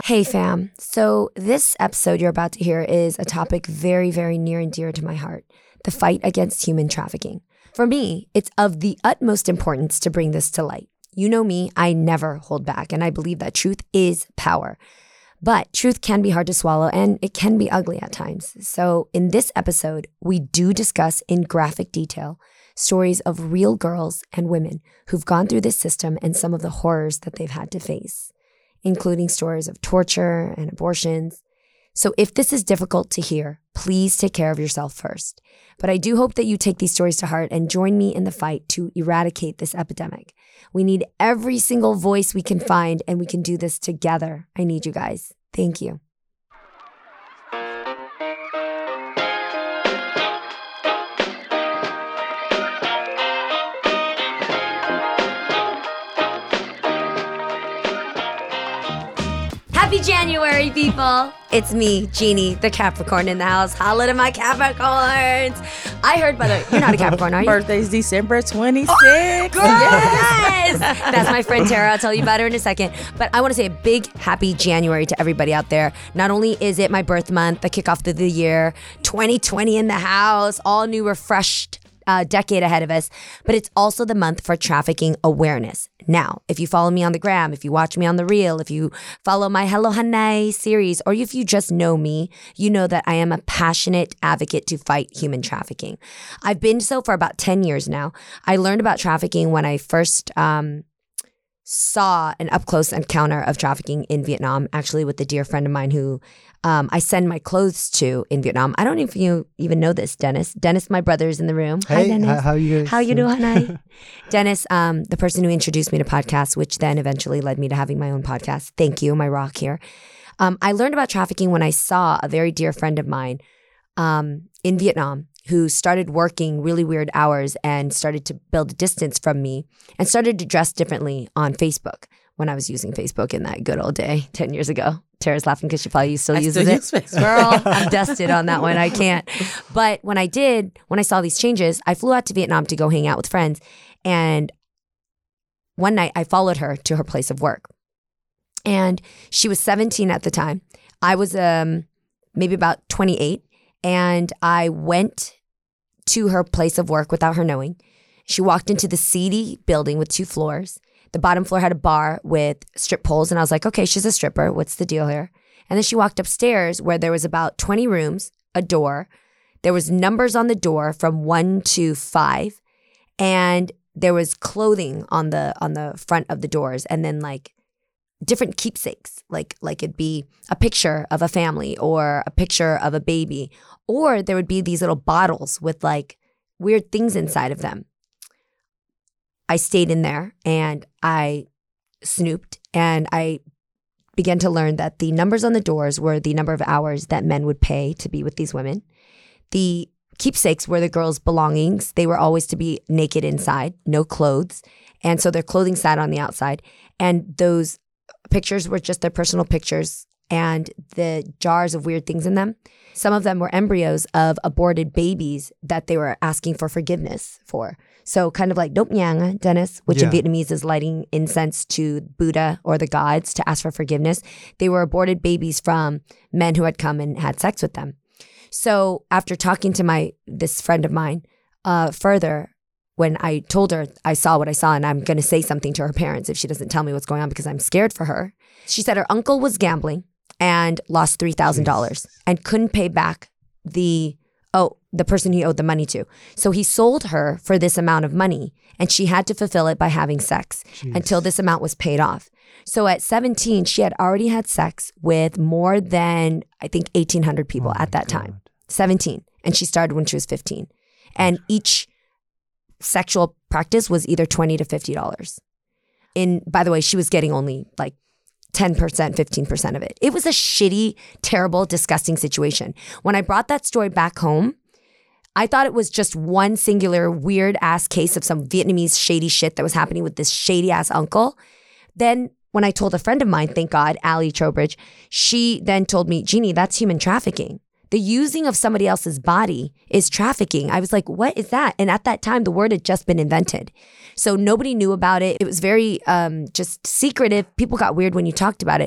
Hey fam, so this episode you're about to hear is a topic very, very near and dear to my heart, the fight against human trafficking. For me, it's of the utmost importance to bring this to light. You know me, I never hold back, and I believe that truth is power. But truth can be hard to swallow, and it can be ugly at times. So in this episode, we do discuss in graphic detail stories of real girls and women who've gone through this system and some of the horrors that they've had to face, including stories of torture and abortions. So if this is difficult to hear, please take care of yourself first. But I do hope that you take these stories to heart and join me in the fight to eradicate this epidemic. We need every single voice we can find, and we can do this together. I need you guys. Thank you. Happy January, people. It's me, Jeannie, the Capricorn in the house. Holla to my Capricorns. I heard, by the way, you're not a Capricorn, are you? Birthday's December 26th. Oh, yes! That's my friend Tara. I'll tell you about her in a second. But I want to say a big happy January to everybody out there. Not only is it my birth month, the kickoff of the year, 2020 in the house, all new, refreshed decade ahead of us, but it's also the month for trafficking awareness. Now, if you follow me on the gram, if you watch me on the reel, if you follow my Hello Hanai series, or if you just know me, you know that I am a passionate advocate to fight human trafficking. I've been so for about 10 years now. I learned about trafficking when I first saw an up-close encounter of trafficking in Vietnam, actually with a dear friend of mine who I send my clothes to in Vietnam. I don't know if you even know this, Dennis. Dennis, my brother's in the room. Hey, hi, Dennis. How you guys? How you doing, honey? Dennis, the person who introduced me to podcasts, which then eventually led me to having my own podcast. Thank you, my rock here. I learned about trafficking when I saw a very dear friend of mine in Vietnam who started working really weird hours and started to build a distance from me and started to dress differently on Facebook when I was using Facebook in that good old day 10 years ago. Tara's laughing because she probably still uses it. Girl, I'm dusted on that one. I can't. But when I saw these changes, I flew out to Vietnam to go hang out with friends. And one night I followed her to her place of work. And she was 17 at the time. I was maybe about 28. And I went to her place of work without her knowing. She walked into the seedy building with 2 floors. The bottom floor had a bar with strip poles, and I was like, okay, she's a stripper. What's the deal here? And then she walked upstairs where there was about 20 rooms, a door. There was numbers on the door from 1 to 5, and there was clothing on the front of the doors, and then like different keepsakes, like it'd be a picture of a family or a picture of a baby, or there would be these little bottles with like weird things inside of them. I stayed in there and I snooped, and I began to learn that the numbers on the doors were the number of hours that men would pay to be with these women. The keepsakes were the girls' belongings. They were always to be naked inside, no clothes. And so their clothing sat on the outside. And those pictures were just their personal pictures and the jars of weird things in them. Some of them were embryos of aborted babies that they were asking for forgiveness for. So kind of like Dop Nhang, Dennis, which in Vietnamese is lighting incense to Buddha or the gods to ask for forgiveness. They were aborted babies from men who had come and had sex with them. So after talking to this friend of mine further, when I told her I saw what I saw and I'm going to say something to her parents if she doesn't tell me what's going on because I'm scared for her, she said her uncle was gambling and lost $3,000 and couldn't pay back the person he owed the money to. So he sold her for this amount of money, and she had to fulfill it by having sex until this amount was paid off. So at 17, she had already had sex with more than, I think, 1,800 people at that time. 17. And she started when she was 15. And each sexual practice was either $20 to $50. By the way, she was getting only like 10%, 15% of it. It was a shitty, terrible, disgusting situation. When I brought that story back home, I thought it was just one singular weird ass case of some Vietnamese shady shit that was happening with this shady ass uncle. Then when I told a friend of mine, thank God, Allie Trowbridge, she then told me, Jeannie, that's human trafficking. The using of somebody else's body is trafficking. I was like, what is that? And at that time, the word had just been invented. So nobody knew about it. It was very just secretive. People got weird when you talked about it.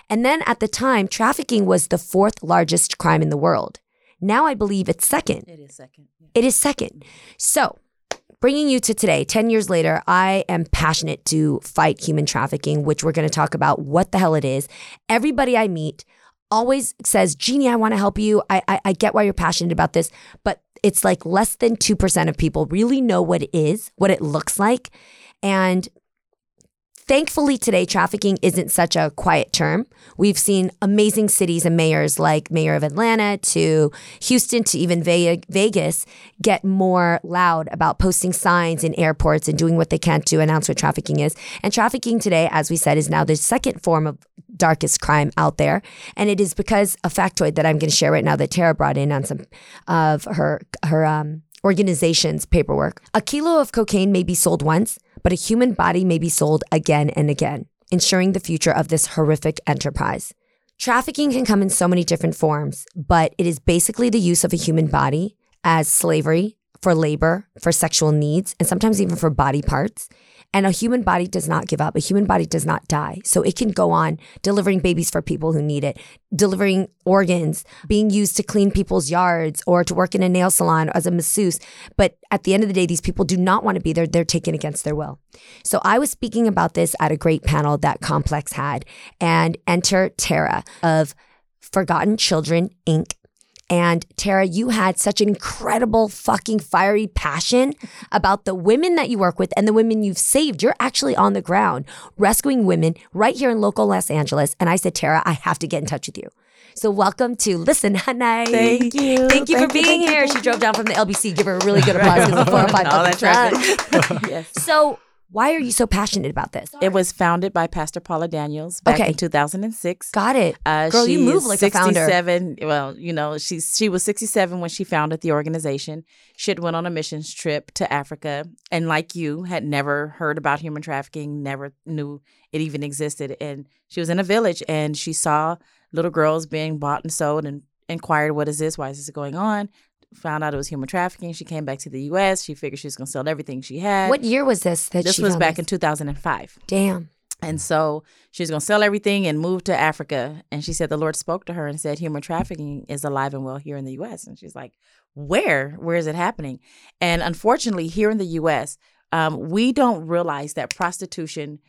And then at the time, trafficking was the 4th largest crime in the world. Now I believe it's second. It is second. Yeah. It is second. So bringing you to today, 10 years later, I am passionate to fight human trafficking, which we're going to talk about what the hell it is. Everybody I meet always says, Jeannie, I want to help you. I get why you're passionate about this, but it's like less than 2% of people really know what it is, what it looks like. And thankfully today, trafficking isn't such a quiet term. We've seen amazing cities and mayors like Mayor of Atlanta to Houston to even Vegas get more loud about posting signs in airports and doing what they can to announce what trafficking is. And trafficking today, as we said, is now the second form of darkest crime out there. And it is because a factoid that I'm going to share right now that Tara brought in on some of her organization's paperwork. A kilo of cocaine may be sold once, but a human body may be sold again and again, ensuring the future of this horrific enterprise. Trafficking can come in so many different forms, but it is basically the use of a human body as slavery for labor, for sexual needs, and sometimes even for body parts. And a human body does not give up. A human body does not die. So it can go on delivering babies for people who need it, delivering organs, being used to clean people's yards or to work in a nail salon as a masseuse. But at the end of the day, these people do not want to be there. They're taken against their will. So I was speaking about this at a great panel that Complex had, and enter Tara of Forgotten Children, Inc. And Tara, you had such an incredible fucking fiery passion about the women that you work with and the women you've saved. You're actually on the ground rescuing women right here in local Los Angeles. And I said, Tara, I have to get in touch with you. So welcome to Listen Honey. Thank you. Thank you for being here. She drove down from the LBC. Give her a really good applause because the 405 that's right. Yes. So why are you so passionate about this? It was founded by Pastor Paula Daniels back in 2006. Got it. Girl, you move like a founder. 67. Well, you know, she was 67 when she founded the organization. She had went on a missions trip to Africa, and like you, had never heard about human trafficking, never knew it even existed. And she was in a village, and she saw little girls being bought and sold, and inquired, what is this? Why is this going on? Found out it was human trafficking. She came back to the U.S. She figured she was going to sell everything she had. What year was this? This was back in 2005. Damn. And so she was going to sell everything and move to Africa. And she said the Lord spoke to her and said, human trafficking is alive and well here in the U.S. And she's like, where? Where is it happening? And unfortunately, here in the U.S., we don't realize that prostitution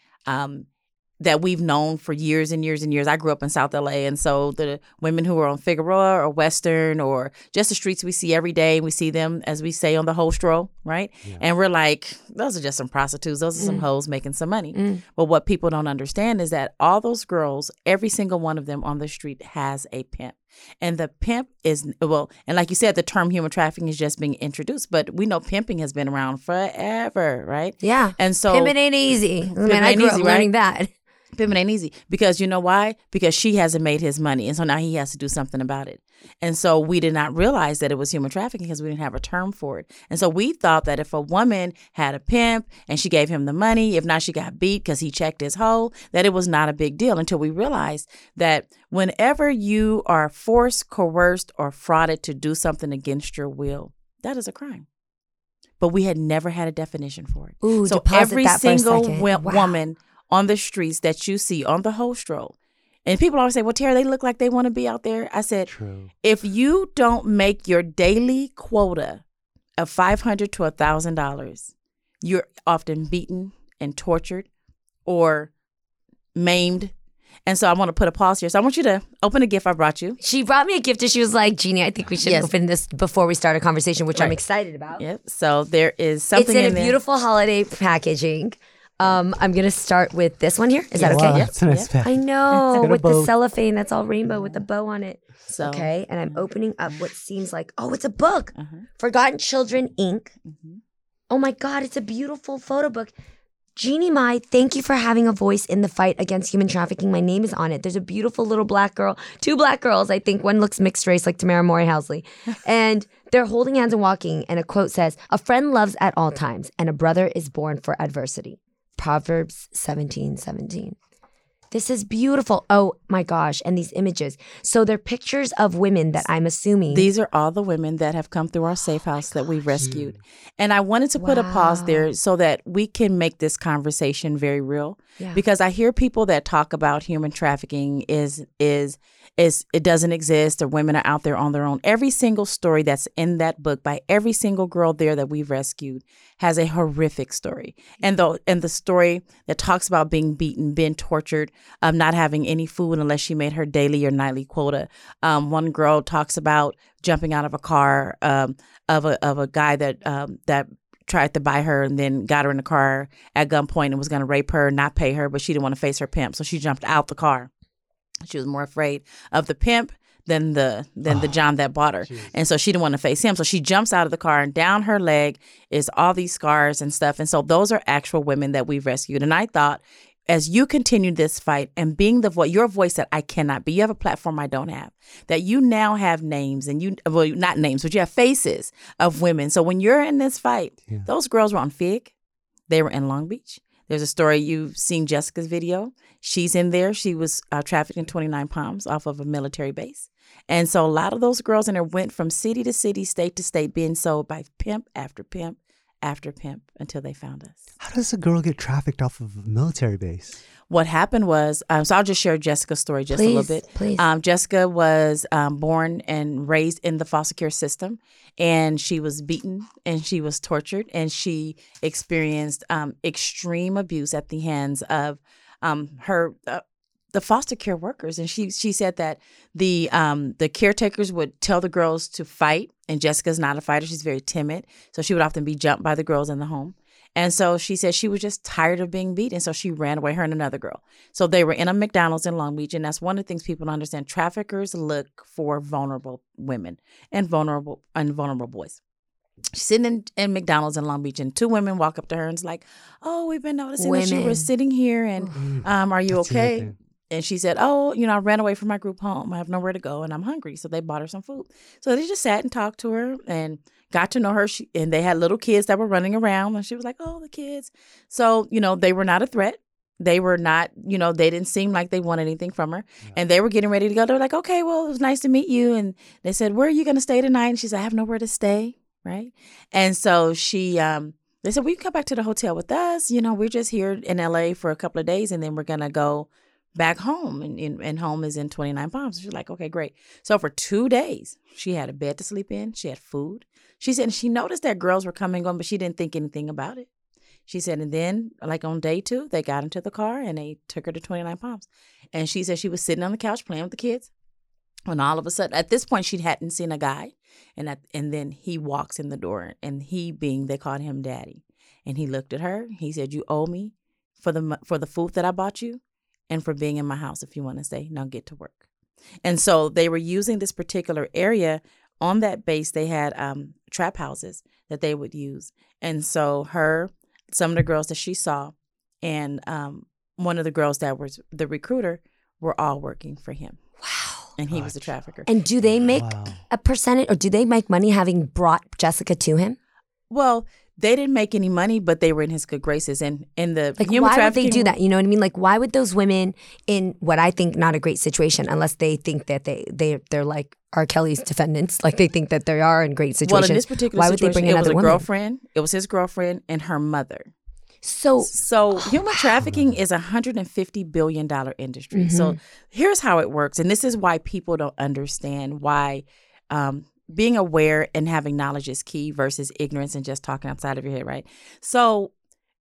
that we've known for years and years and years. I grew up in South LA, and so the women who are on Figueroa or Western or just the streets we see every day, we see them, as we say, on the whole stroll, right? Yeah. And we're like, those are just some prostitutes. Those are some hoes making some money. But what people don't understand is that all those girls, every single one of them on the street has a pimp. And the pimp is, well, and like you said, the term human trafficking is just being introduced, but we know pimping has been around forever, right? Yeah. And so pimping ain't easy. Man, I grew up learning that. Pimping ain't easy because you know why? Because she hasn't made his money. And so now he has to do something about it. And so we did not realize that it was human trafficking because we didn't have a term for it. And so we thought that if a woman had a pimp and she gave him the money, if not she got beat because he checked his hole, that it was not a big deal until we realized that whenever you are forced, coerced, or frauded to do something against your will, that is a crime. But we had never had a definition for it. Ooh, so every single woman on the streets that you see on the whole stroll. And people always say, well, Tara, they look like they want to be out there. I said, true. If you don't make your daily quota of $500 to $1,000, you're often beaten and tortured or maimed. And so I want to put a pause here. So I want you to open a gift I brought you. She brought me a gift and she was like, Jeannie, I think we should open this before we start a conversation, which I'm excited about. Yep. So there is something in there. It's in a beautiful holiday packaging. I'm going to start with this one here. Is that okay? Wow, that's a nice pack. I know, with the cellophane that's all rainbow with the bow on it. So, okay, and I'm opening up what seems like, it's a book. Forgotten Children, Inc. Oh my God, it's a beautiful photo book. Jeannie Mai, thank you for having a voice in the fight against human trafficking. My name is on it. There's a beautiful little black girl, 2 black girls, I think. One looks mixed race like Tamara Mori Housley. And they're holding hands and walking, and a quote says, "A friend loves at all times, and a brother is born for adversity." Proverbs 17:17. This is beautiful. Oh my gosh. And these images. So they're pictures of women that I'm assuming. These are all the women that have come through our safe house that we've rescued. And I wanted to put a pause there so that we can make this conversation very real. Yeah. Because I hear people that talk about human trafficking is it doesn't exist or women are out there on their own. Every single story that's in that book by every single girl there that we've rescued has a horrific story. And the story that talks about being beaten, being tortured, not having any food unless she made her daily or nightly quota. One girl talks about jumping out of a car of a guy that tried to buy her and then got her in the car at gunpoint and was going to rape her, not pay her, but she didn't want to face her pimp, so she jumped out the car. She was more afraid of the pimp than the John that bought her. Geez. And so she didn't want to face him. So she jumps out of the car and down her leg is all these scars and stuff. And so those are actual women that we've rescued. And I thought, as you continue this fight and being your voice that I cannot be, you have a platform I don't have, that you now have names and not names, but you have faces of women. So when you're in this fight, those girls were on FIG. They were in Long Beach. There's a story, you've seen Jessica's video. She's in there. She was trafficked in 29 Palms off of a military base. And so a lot of those girls in there went from city to city, state to state, being sold by pimp after pimp after pimp until they found us. How does a girl get trafficked off of a military base? What happened was, so I'll just share Jessica's story a little bit. Please. Jessica was born and raised in the foster care system, and she was beaten and she was tortured, and she experienced extreme abuse at the hands of the foster care workers. And she said that the caretakers would tell the girls to fight, and Jessica's not a fighter. She's very timid, so she would often be jumped by the girls in the home. And so she said she was just tired of being beat. And so she ran away, her and another girl. So they were in a McDonald's in Long Beach. And that's one of the things people don't understand. Traffickers look for vulnerable women and vulnerable boys. She's sitting in McDonald's in Long Beach, and two women walk up to her and it's like, oh, we've been noticing that you were sitting here, and are you okay? And she said, oh, I ran away from my group home. I have nowhere to go and I'm hungry. So they bought her some food. So they just sat and talked to her and got to know her. And they had little kids that were running around, and she was like, oh, the kids. So, they were not a threat. They were not, they didn't seem like they wanted anything from her. Yeah. And they were getting ready to go. They were like, okay, well, it was nice to meet you. And they said, where are you going to stay tonight? And she said, I have nowhere to stay. Right. And so they said, well, you can come back to the hotel with us. We're just here in LA for a couple of days, and then we're going to go back home, and home is in 29 Palms. She's like, okay, great. So for 2 days, she had a bed to sleep in. She had food. She said, and she noticed that girls were coming on, but she didn't think anything about it. She said, and then like on day 2, they got into the car and they took her to 29 Palms. And she said she was sitting on the couch playing with the kids when all of a sudden, at this point, she hadn't seen a guy. And then he walks in the door, and they called him daddy. And he looked at her. He said, you owe me for the food that I bought you, and for being in my house. If you want to stay, now get to work. And so they were using this particular area on that base. They had trap houses that they would use. And so some of the girls that she saw, and one of the girls that was the recruiter, were all working for him. Wow. And he was a trafficker. And do they make a percentage, or do they make money having brought Jessica to him? Well, they didn't make any money, but they were in his good graces. And in the human why would they do that? You know what I mean? Like, why would those women in what I think not a great situation, unless they think that they're like R. Kelly's defendants, like they think that they are in great situations. Well, in this particular situation, would they bring it was a girlfriend. It was his girlfriend and her mother. So human trafficking is $150 billion industry. Mm-hmm. So here's how it works. And this is why people don't understand why being aware and having knowledge is key versus ignorance and just talking outside of your head, right? So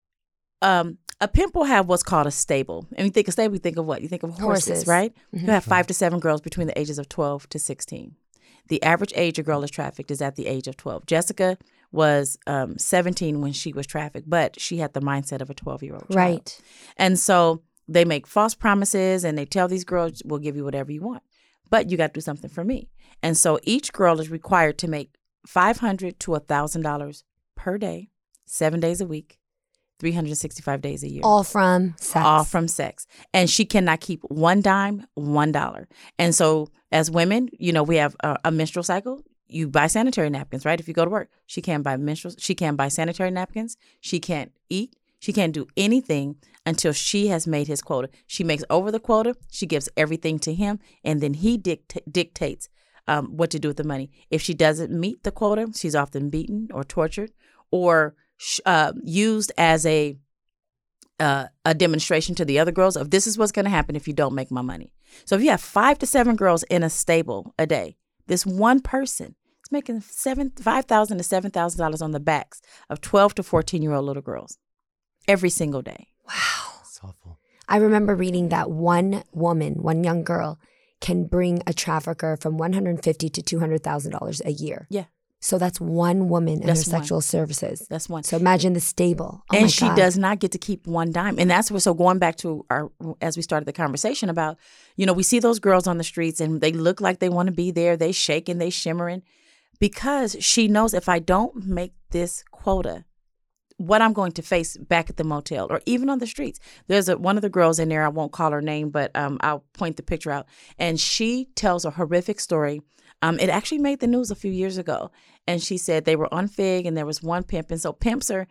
a pimp will have what's called a stable. And you think of stable, you think of what? You think of horses. Right? Mm-hmm. You have 5 to 7 girls between the ages of 12 to 16. The average age a girl is trafficked is at the age of 12. Jessica was 17 when she was trafficked, but she had the mindset of a 12-year-old child. Right. And so they make false promises, and they tell these girls, we'll give you whatever you want, but you got to do something for me. And so each girl is required to make $500 to $1,000 per day, 7 days a week, 365 days a year. All from sex. All from sex. And she cannot keep one dime, $1. And so as women, we have a menstrual cycle. You buy sanitary napkins, right? If you go to work, she can't buy sanitary napkins. She can't eat. She can't do anything until she has made his quota. She makes over the quota. She gives everything to him, and then he dictates what to do with the money. If she doesn't meet the quota, she's often beaten or tortured or used as a demonstration to the other girls of this is what's going to happen if you don't make my money. So if you have 5 to 7 girls in a stable a day, this one person is making $5,000 to $7,000 on the backs of 12 to 14-year-old little girls every single day. Wow. That's awful. I remember reading that one woman, one young girl, can bring a trafficker from $150,000 to $200,000 a year. Yeah. So that's one woman in That's her one. sexual services. That's one. So imagine the stable. Oh and my she God. does not get to keep one dime. And that's where, so going back to our, as we started the conversation about, we see those girls on the streets and they look like they want to be there. They shaking, they shimmering, because she knows if I don't make this quota, what I'm going to face back at the motel or even on the streets. There's one of the girls in there, I won't call her name, but I'll point the picture out. And she tells a horrific story. It actually made the news a few years ago. And she said they were on Fig and there was one pimp. And so pimps are,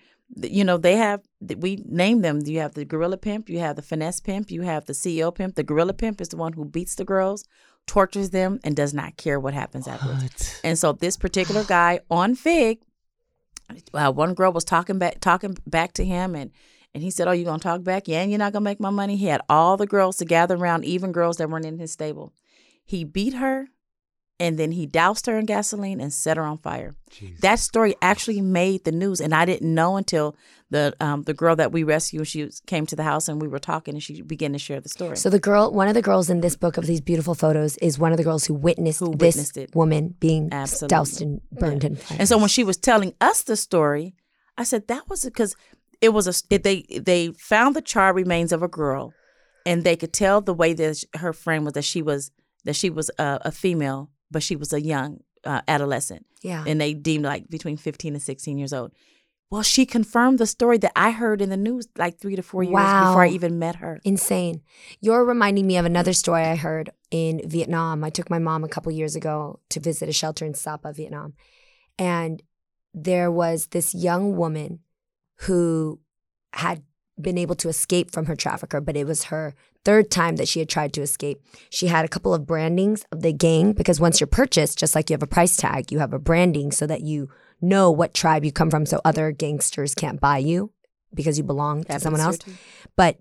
we name them. You have the gorilla pimp, you have the finesse pimp, you have the CEO pimp. The gorilla pimp is the one who beats the girls, tortures them, and does not care what happens afterwards. What? And so this particular guy on Fig, one girl was talking back to him, and he said, "Oh, you gonna talk back? Yeah, and you're not gonna make my money." He had all the girls to gather around, even girls that weren't in his stable. He beat her, and then he doused her in gasoline and set her on fire. Jeez. That story actually made the news, and I didn't know until the girl that we rescued, she came to the house and we were talking, and she began to share the story. So one of the girls in this book of these beautiful photos is one of the girls who witnessed this it. woman being Absolutely. doused and burned in fire. And so when she was telling us the story, I said that was because it was they found the charred remains of a girl, and they could tell the way that her friend was that she was a female, but she was a young adolescent. Yeah. And they deemed like between 15 and 16 years old. Well, she confirmed the story that I heard in the news like 3 to 4 years Wow. before I even met her. Insane. You're reminding me of another story I heard in Vietnam. I took my mom a couple years ago to visit a shelter in Sapa, Vietnam. And there was this young woman who had been able to escape from her trafficker, but it was her third time that she had tried to escape. She had a couple of brandings of the gang, because once you're purchased, just like you have a price tag, you have a branding so that you know what tribe you come from, so other gangsters can't buy you because you belong to someone else. But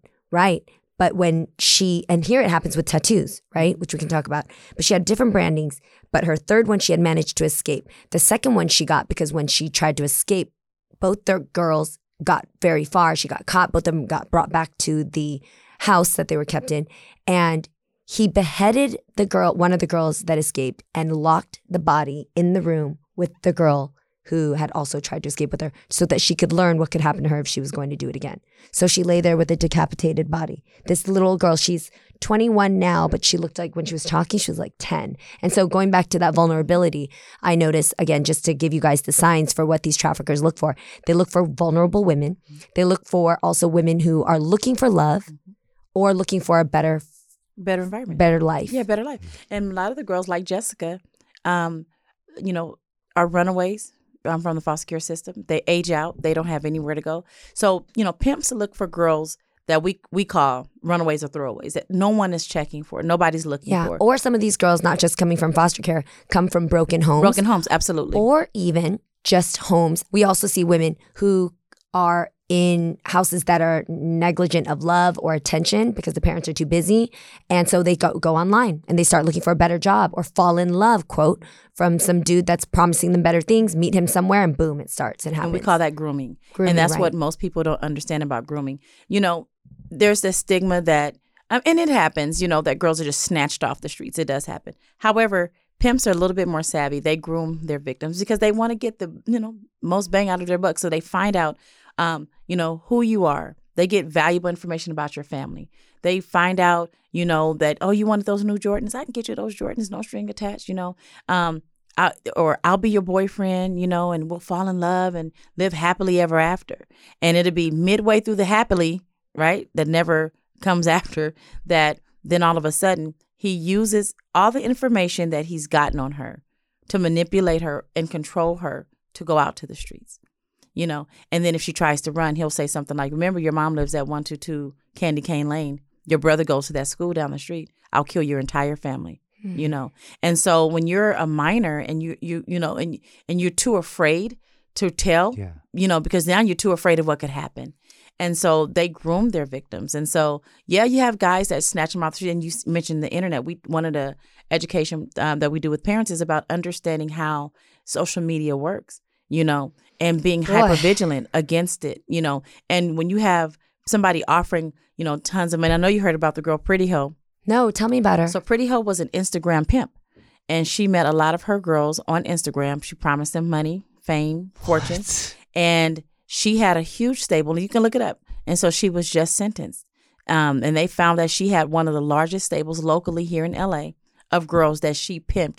when and here it happens with tattoos, right? Which we can talk about. But she had different brandings, but her third one she had managed to escape. The second one she got because when she tried to escape, both the girls got very far. She got caught. Both of them got brought back to the house that they were kept in. And he beheaded one of the girls that escaped, and locked the body in the room with the girl who had also tried to escape with her, so that she could learn what could happen to her if she was going to do it again. So she lay there with a decapitated body. This little girl, she's 21 now, but she looked like when she was talking, she was like 10. And so going back to that vulnerability, I noticed, again, just to give you guys the signs for what these traffickers look for. They look for vulnerable women. They look for also women who are looking for love or looking for a better environment, better life. Yeah, better life. And a lot of the girls like Jessica, are runaways from the foster care system. They age out. They don't have anywhere to go. So, pimps look for girls that we call runaways or throwaways, that no one is checking for. Nobody's looking for. Yeah, or some of these girls, not just coming from foster care, come from broken homes. Broken homes, absolutely. Or even just homes. We also see women who are in houses that are negligent of love or attention because the parents are too busy. And so they go online and they start looking for a better job or fall in love, quote, from some dude that's promising them better things, meet him somewhere, and boom, it starts. It happens. And we call that grooming. Grooming, and that's right. what most people don't understand about grooming. There's this stigma that, and it happens, that girls are just snatched off the streets. It does happen. However, pimps are a little bit more savvy. They groom their victims because they want to get the, most bang out of their buck. So they find out, who you are. They get valuable information about your family. They find out, that, oh, you wanted those new Jordans? I can get you those Jordans, no string attached, or I'll be your boyfriend, and we'll fall in love and live happily ever after. And it'll be midway through the happily, right, that never comes after that. Then all of a sudden, he uses all the information that he's gotten on her to manipulate her and control her to go out to the streets. you know. And then if she tries to run, he'll say something like, remember, your mom lives at 122 Candy Cane Lane. Your brother goes to that school down the street. I'll kill your entire family, you know. And so when you're a minor and you know, and you're too afraid to tell, you know, because now you're too afraid of what could happen. And so they groom their victims. And so, yeah, you have guys that snatch them off the street. And you mentioned the internet. One of the education that we do with parents is about understanding how social media works, you know, and being hyper vigilant against it, you know. And when you have somebody offering, you know, tons of money. I know you heard about the girl Pretty Ho. No, tell me about her. So Pretty Ho was an Instagram pimp. And she met a lot of her girls on Instagram. She promised them money, fame, fortune. And she had a huge stable, and you can look it up. And so she was just sentenced. And they found that she had one of the largest stables locally here in LA of girls that she pimped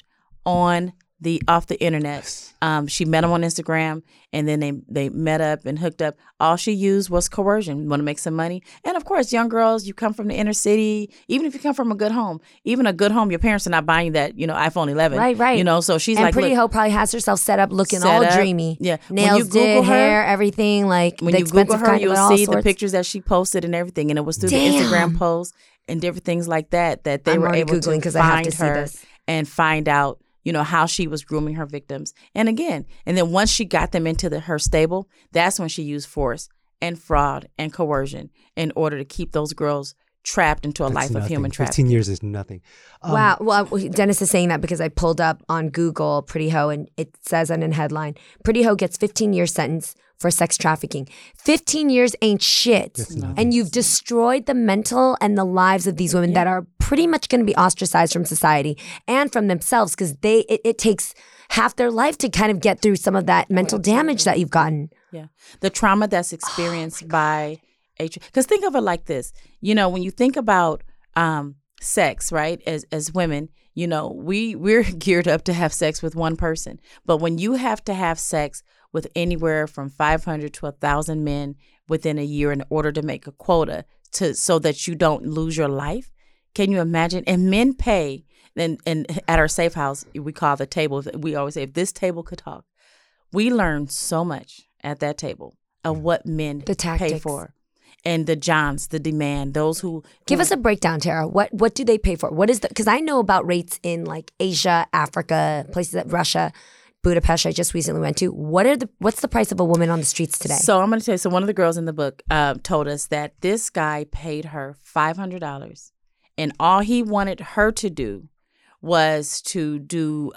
off the internet. She met them on Instagram, and then they met up and hooked up. All she used was coercion. You want to make some money. And of course, young girls, you come from the inner city, even if you come from a good home, your parents are not buying you that, you know, iPhone 11. Right. You know, so she's and like, Pretty Ho probably has herself set up looking all dreamy. Yeah. Nails did, hair, everything. Like when the you Google expensive her, kind you'll of all see sorts. the pictures that she posted and everything. And it was through the Instagram posts and different things like that they were able Googling to I have find to see her this. and find out, you know, how she was grooming her victims. And then once she got them into her stable, that's when she used force and fraud and coercion in order to keep those girls trapped into a life of human trafficking. 15 years is nothing. Wow. Well, Dennis is saying that because I pulled up on Google Pretty Ho, and it says on a headline, Pretty Ho gets 15-year sentence for sex trafficking. 15 years ain't shit. And you've destroyed the mental and the lives of these women that are pretty much going to be ostracized from society and from themselves, because it takes half their life to kind of get through some of that mental damage that you've gotten. Yeah. The trauma that's experienced by because think of it like this, you know, when you think about sex, right, as women, you know, we're geared up to have sex with one person. But when you have to have sex with anywhere from 500 to 1,000 men within a year in order to make a quota so that you don't lose your life, can you imagine? And men pay, and at our safe house, we call the table, we always say, if this table could talk, we learn so much at that table of what men pay for. And the Johns, the demand, those who give us a breakdown, Tara. What do they pay for? What is because I know about rates in like Asia, Africa, places like Russia, Budapest. I just recently went to. What's the price of a woman on the streets today? So I'm going to tell you. So one of the girls in the book told us that this guy paid her $500, and all he wanted her to do was to do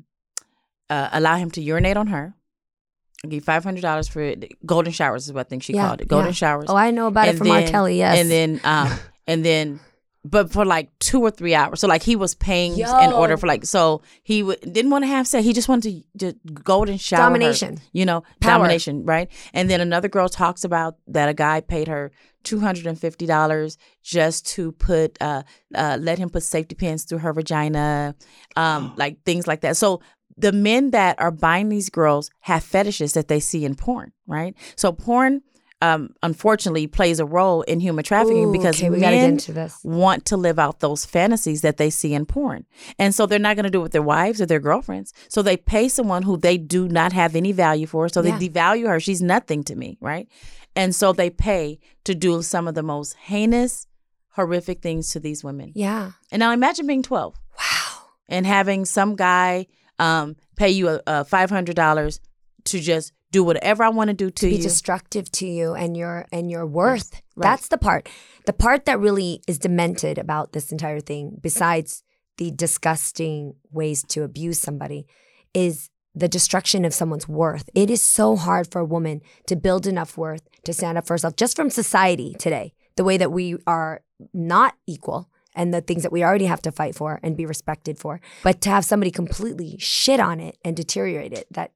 allow him to urinate on her. I give $500 for golden showers is what I think she called it. Golden showers. Oh, I know about it from R. Kelly. Yes. And then, but for like 2 or 3 hours. So like he was paying in order for like, so he didn't want to have sex. He just wanted to golden shower domination. Her, you know, power. Domination, right? And then another girl talks about that a guy paid her $250 just to let him put safety pins through her vagina, like things like that. So the men that are buying these girls have fetishes that they see in porn, right? So porn, unfortunately, plays a role in human trafficking because men want to live out those fantasies that they see in porn. And so they're not going to do it with their wives or their girlfriends. So they pay someone who they do not have any value for. So they devalue her. She's nothing to me, right? And so they pay to do some of the most heinous, horrific things to these women. Yeah. And now imagine being 12. Wow. And having some guy pay you $500 to just do whatever I want to do to you. Be destructive to you and your worth. Yes, right. That's the part. The part that really is demented about this entire thing, besides the disgusting ways to abuse somebody, is the destruction of someone's worth. It is so hard for a woman to build enough worth to stand up for herself, just from society today, the way that we are not equal. And the things that we already have to fight for and be respected for, but to have somebody completely shit on it and deteriorate it, that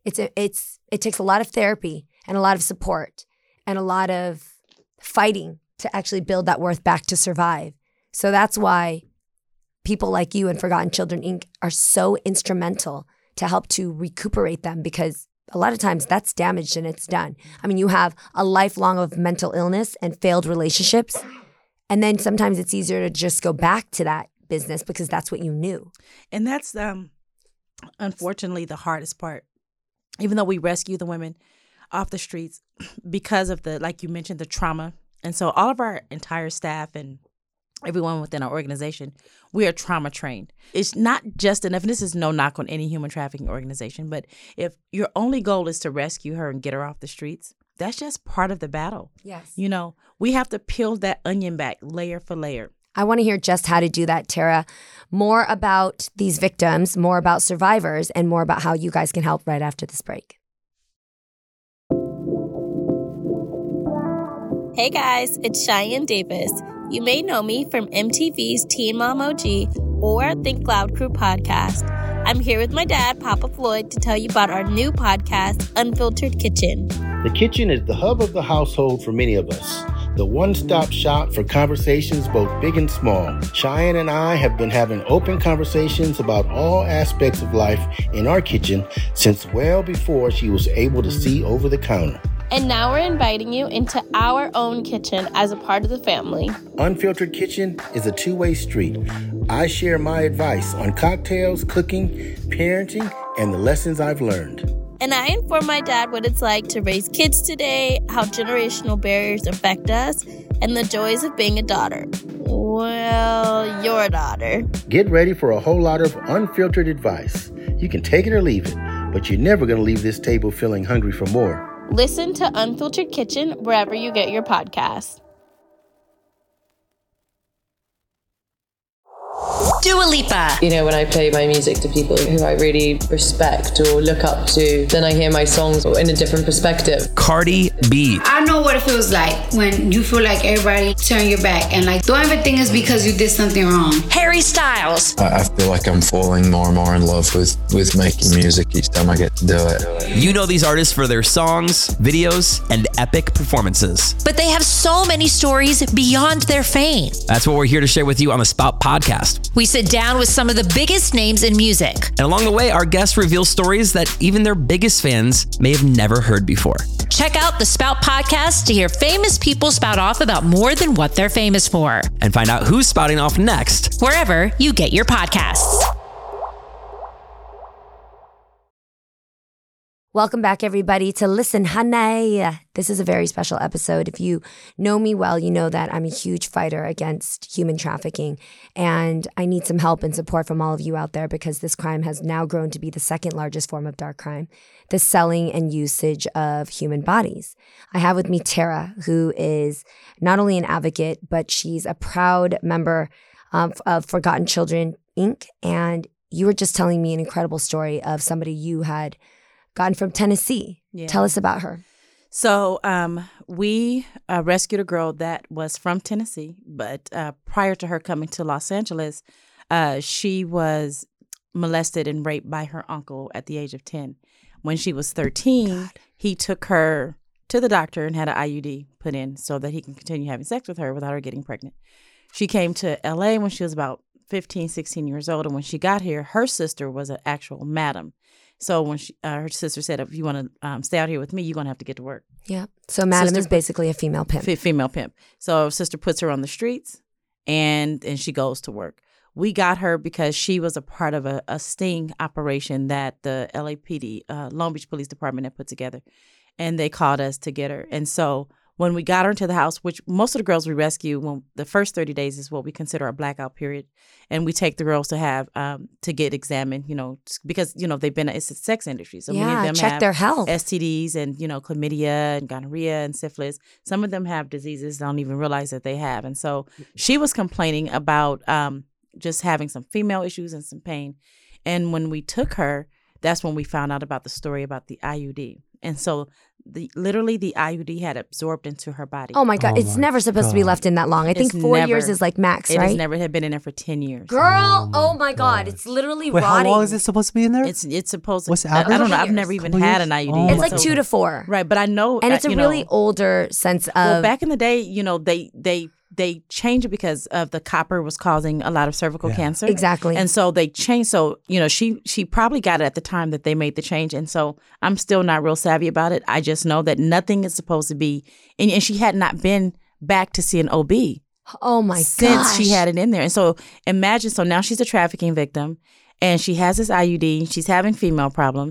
it takes a lot of therapy and a lot of support and a lot of fighting to actually build that worth back to survive. So that's why people like you and Forgotten Children Inc. are so instrumental to help to recuperate them, because a lot of times that's damaged and it's done. I mean, you have a lifelong of mental illness and failed relationships. And then sometimes it's easier to just go back to that business because that's what you knew. And that's, unfortunately, the hardest part. Even though we rescue the women, off the streets because of the, like you mentioned, the trauma. And so all of our entire staff and everyone within our organization, we are trauma trained. It's not just enough, and this is no knock on any human trafficking organization, but if your only goal is to rescue her and get her off the streets, that's just part of the battle. Yes. You know, we have to peel that onion back layer for layer. I want to hear just how to do that, Tara. More about these victims, more about survivors, and more about how you guys can help right after this break. Hey guys, it's Cheyenne Davis. You may know me from MTV's Teen Mom OG or Think Loud Crew podcast. I'm here with my dad, Papa Floyd, to tell you about our new podcast, Unfiltered Kitchen. The kitchen is the hub of the household for many of us. The one-stop shop for conversations both big and small. Cheyenne and I have been having open conversations about all aspects of life in our kitchen since well before she was able to see over the counter. And now we're inviting you into our own kitchen as a part of the family. Unfiltered Kitchen is a two-way street. I share my advice on cocktails, cooking, parenting, and the lessons I've learned. And I inform my dad what it's like to raise kids today, how generational barriers affect us, and the joys of being a daughter. Well, your daughter. Get ready for a whole lot of unfiltered advice. You can take it or leave it, but you're never going to leave this table feeling hungry for more. Listen to Unfiltered Kitchen wherever you get your podcasts. Dua Lipa. You know, when I play my music to people who I really respect or look up to, then I hear my songs in a different perspective. Cardi B. I know what it feels like when you feel like everybody turn your back and like don't ever think it's because you did something wrong. Harry Styles. I feel like I'm falling more and more in love with making music each time I get to do it. You know these artists for their songs, videos, and epic performances. But they have so many stories beyond their fame. That's what we're here to share with you on the Spout Podcast. We sit down with some of the biggest names in music. And along the way, our guests reveal stories that even their biggest fans may have never heard before. Check out the Spout Podcast to hear famous people spout off about more than what they're famous for. And find out who's spouting off next, wherever you get your podcasts. Welcome back, everybody, to Listen Honey. This is a very special episode. If you know me well, you know that I'm a huge fighter against human trafficking, and I need some help and support from all of you out there because this crime has now grown to be the second largest form of dark crime, the selling and usage of human bodies. I have with me Tara, who is not only an advocate, but she's a proud member of Forgotten Children, Inc., and you were just telling me an incredible story of somebody you had gotten from Tennessee. Yeah. Tell us about her. So we rescued a girl that was from Tennessee, but prior to her coming to Los Angeles, she was molested and raped by her uncle at the age of 10. When she was 13, he took her to the doctor and had an IUD put in so that he can continue having sex with her without her getting pregnant. She came to LA when she was about 15, 16 years old, and when she got here, her sister was an actual madam. So when her sister said, if you want to stay out here with me, you're going to have to get to work. Yeah. So madam is basically a female pimp. Female pimp. So her sister puts her on the streets and she goes to work. We got her because she was a part of a sting operation that the LAPD, Long Beach Police Department, had put together. And they called us to get her. And so when we got her into the house, which most of the girls we rescue, when the first 30 days is what we consider a blackout period. And we take the girls to have, to get examined, because, they've been, it's a sex industry. So many of them check have their health. STDs and, chlamydia and gonorrhea and syphilis. Some of them have diseases they don't even realize that they have. And so she was complaining about just having some female issues and some pain. And when we took her, that's when we found out about the story about the IUD. And so literally the IUD had absorbed into her body. Oh my God. It's never supposed to be left in that long. I think 4 years is like max, right? It has never had been in there for 10 years. Girl, oh my God. It's literally Wait, rotting. how long is it supposed to be in there? It's supposed to. What's the I average? don't know. I've never even had an IUD. It's like 2 to 4. Right, but I know. And it's a really older sense of. Well, back in the day, they changed it because of the copper was causing a lot of cervical cancer. Exactly. And so they changed. So, she probably got it at the time that they made the change. And so I'm still not real savvy about it. I just know that nothing is supposed to be, and she had not been back to see an OB. Oh my gosh. Since she had it in there. And so imagine, so now she's a trafficking victim and she has this IUD. She's having female problems.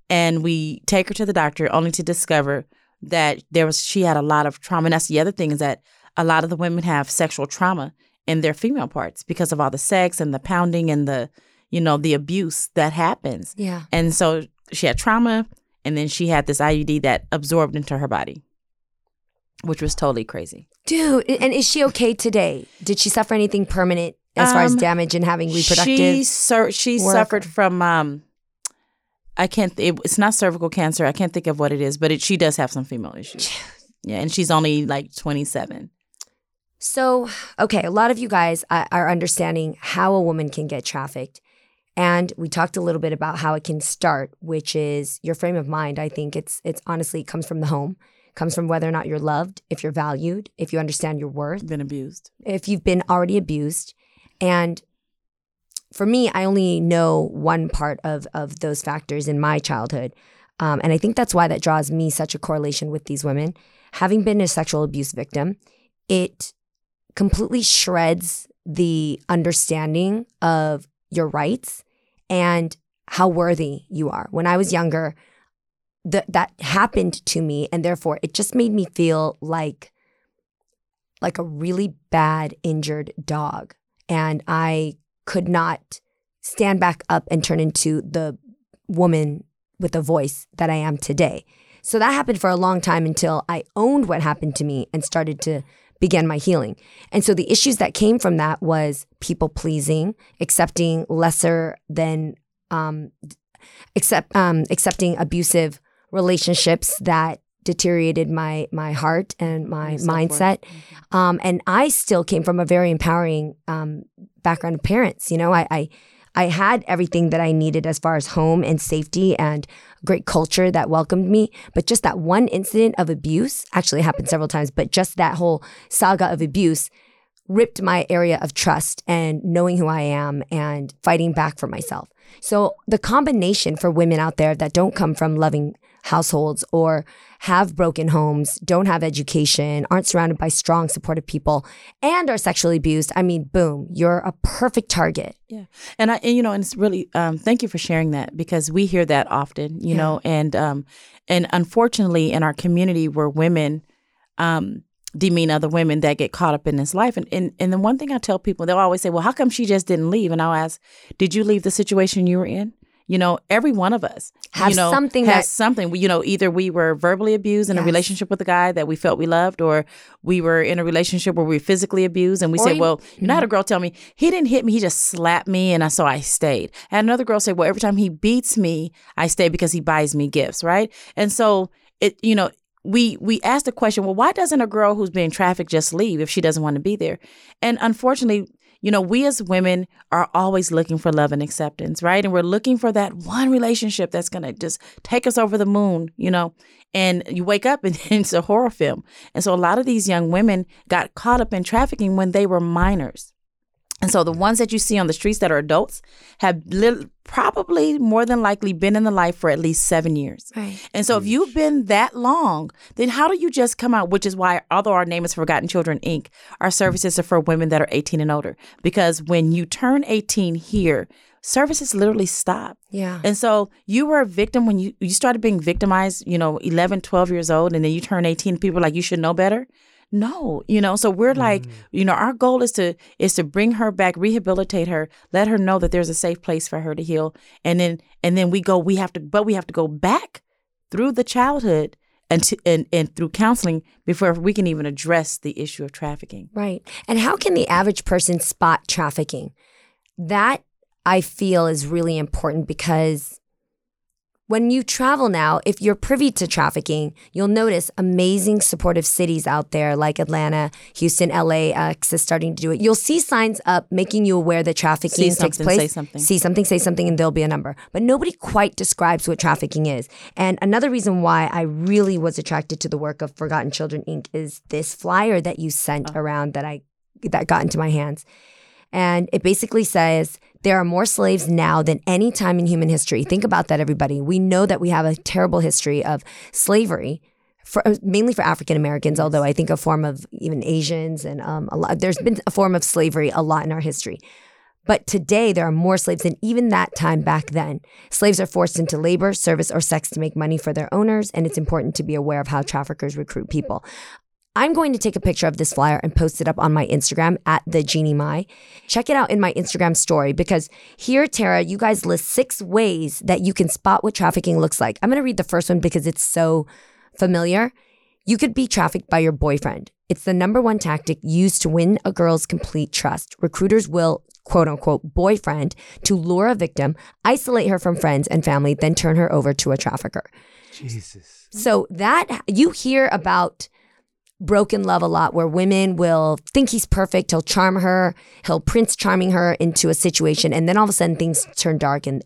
And we take her to the doctor only to discover that she had a lot of trauma. And that's the other thing, is that a lot of the women have sexual trauma in their female parts because of all the sex and the pounding and the abuse that happens. Yeah. And so she had trauma, and then she had this IUD that absorbed into her body, which was totally crazy. Dude, and is she okay today? Did she suffer anything permanent as far as damage and having reproductive? She suffered from it's not cervical cancer. I can't think of what it is, but she does have some female issues. Yeah, and she's only like 27. So, okay, a lot of you guys are understanding how a woman can get trafficked. And we talked a little bit about how it can start, which is your frame of mind. I think it's honestly, it comes from the home. It comes from whether or not you're loved, if you're valued, if you understand your worth. Been abused. If you've been already abused. And for me, I only know one part of those factors in my childhood. And I think that's why that draws me such a correlation with these women. Having been a sexual abuse victim, it completely shreds the understanding of your rights and how worthy you are. When I was younger, that happened to me, and therefore it just made me feel like a really bad, injured dog. And I could not stand back up and turn into the woman with a voice that I am today. So that happened for a long time until I owned what happened to me and started to begin my healing. And so the issues that came from that was people pleasing, accepting lesser than, accepting abusive relationships that deteriorated my heart and my mindset. And I still came from a very empowering background of parents. You know, I had everything that I needed as far as home and safety and great culture that welcomed me. But just that one incident of abuse, actually happened several times, but just that whole saga of abuse ripped my area of trust and knowing who I am and fighting back for myself. So the combination for women out there that don't come from loving households or have broken homes, don't have education, aren't surrounded by strong, supportive people, and are sexually abused, I mean, boom, you're a perfect target. Yeah. And it's really, thank you for sharing that, because we hear that often, you know, and unfortunately in our community where women demean other women that get caught up in this life. And the one thing I tell people, they'll always say, well, how come she just didn't leave? And I'll ask, did you leave the situation you were in? You know, every one of us has something. Either we were verbally abused in a relationship with a guy that we felt we loved, or we were in a relationship where we were physically abused. And we said, well, I had a girl tell me, he didn't hit me, he just slapped me. And so I stayed. I had another girl say, well, every time he beats me, I stay because he buys me gifts. Right. And so we asked the question, well, why doesn't a girl who's being trafficked just leave if she doesn't want to be there? And unfortunately, we as women are always looking for love and acceptance, right? And we're looking for that one relationship that's going to just take us over the moon, and you wake up and it's a horror film. And so a lot of these young women got caught up in trafficking when they were minors. And so the ones that you see on the streets that are adults have probably more than likely been in the life for at least 7 years. Right. And so if you've been that long, then how do you just come out? Which is why, although our name is Forgotten Children, Inc., our services are for women that are 18 and older. Because when you turn 18 here, services literally stop. Yeah. And so you were a victim when you started being victimized, 11, 12 years old, and then you turn 18, people are like, you should know better. No, so we're like, our goal is to bring her back, rehabilitate her, let her know that there's a safe place for her to heal. And then we have to go back through the childhood and through counseling before we can even address the issue of trafficking. Right. And how can the average person spot trafficking? That I feel is really important, because when you travel now, if you're privy to trafficking, you'll notice amazing supportive cities out there like Atlanta, Houston, LAX is starting to do it. You'll see signs up making you aware that trafficking takes place. Say something. See something, say something, and there'll be a number. But nobody quite describes what trafficking is. And another reason why I really was attracted to the work of Forgotten Children, Inc. is this flyer that you sent around that got into my hands. And it basically says, there are more slaves now than any time in human history. Think about that, everybody. We know that we have a terrible history of slavery, mainly for African Americans, although I think a form of even Asians and there's been a form of slavery a lot in our history. But today, there are more slaves than even that time back then. Slaves are forced into labor, service, or sex to make money for their owners, and it's important to be aware of how traffickers recruit people. I'm going to take a picture of this flyer and post it up on my Instagram at the Jeannie Mai. Check it out in my Instagram story because here, Tara, you guys list 6 ways that you can spot what trafficking looks like. I'm going to read the first one because it's so familiar. You could be trafficked by your boyfriend. It's the number one tactic used to win a girl's complete trust. Recruiters will, quote unquote, boyfriend to lure a victim, isolate her from friends and family, then turn her over to a trafficker. Jesus. So that you hear about broken love a lot where women will think he's perfect. He'll charm her. He'll Prince Charming her into a situation. And then all of a sudden things turn dark and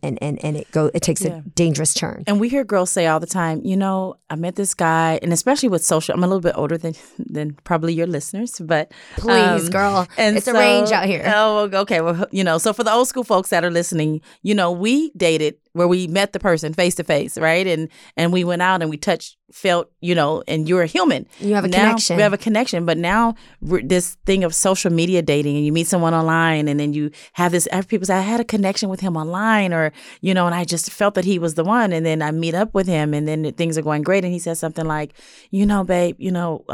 it takes a dangerous turn. And we hear girls say all the time, you know, I met this guy, and especially with social, I'm a little bit older than probably your listeners, but please, girl, and it's a range out here. Oh, okay. Well, you know, so for the old school folks that are listening, you know, we dated where we met the person face to face, right? And we went out and we touched, felt, you know, and you're a human. You have a connection. We have a connection. But now this thing of social media dating, and you meet someone online and then you have this, people say, I had a connection with him online, or, you know, and I just felt that he was the one. And then I meet up with him and then things are going great. And he says something like, you know, babe, you know,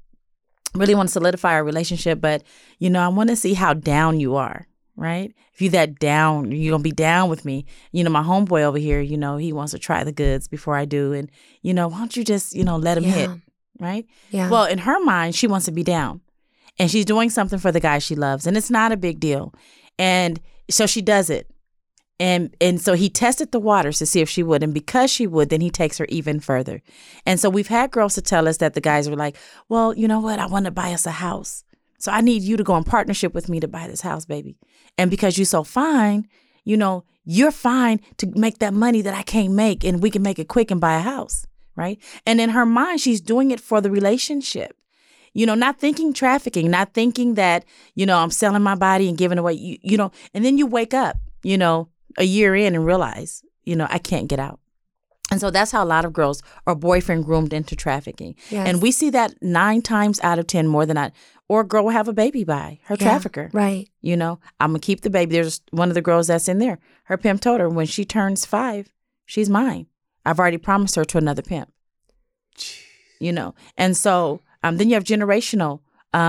really want to solidify our relationship, but, you know, I want to see how down you are. Right? If you that down, you're going to be down with me. You know, my homeboy over here, you know, he wants to try the goods before I do. And, you know, why don't you just, you know, let him hit? Right? Yeah. Well, in her mind, she wants to be down. And she's doing something for the guy she loves. And it's not a big deal. And so she does it. And so he tested the waters to see if she would. And because she would, then he takes her even further. And so we've had girls to tell us that the guys were like, well, you know what? I want to buy us a house. So I need you to go in partnership with me to buy this house, baby. And because you're so fine, you know, you're fine to make that money that I can't make, and we can make it quick and buy a house, right? And in her mind, she's doing it for the relationship. You know, not thinking trafficking, not thinking that, you know, I'm selling my body and giving away, you know, and then you wake up, you know, a year in and realize, you know, I can't get out. And so that's how a lot of girls are boyfriend groomed into trafficking. Yes. And we see that 9 times out of 10 more than not. Or a girl will have a baby by her trafficker. Right. You know, I'm going to keep the baby. There's one of the girls that's in there. Her pimp told her when she turns 5, she's mine. I've already promised her to another pimp. Jeez. You know, and so then you have generational